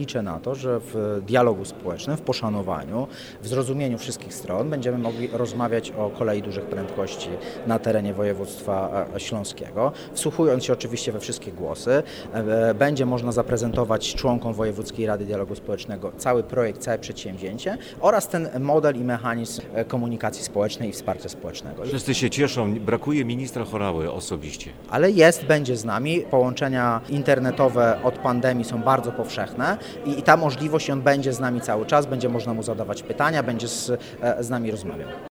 liczę na to, że w dialogu społecznym, w poszanowaniu, w zrozumieniu wszystkich stron będziemy mogli rozmawiać o kolei dużych prędkości na terenie województwa śląskiego, wsłuchując się oczywiście we wszystkie głosy. Będzie można zaprezentować członkom Wojewódzkiej Rady Dialogu Społecznego cały projekt, całe przedsięwzięcie oraz ten model i mechanizm komunikacji społecznej i wsparcia społecznego. Wszyscy się cieszą, brakuje ministra Horały osobiście. Ale będzie z nami. Połączenia internetowe od pandemii są bardzo powszechne i ta możliwość, on będzie z nami cały czas, będzie można mu zadawać pytania, będzie z nami rozmawiał.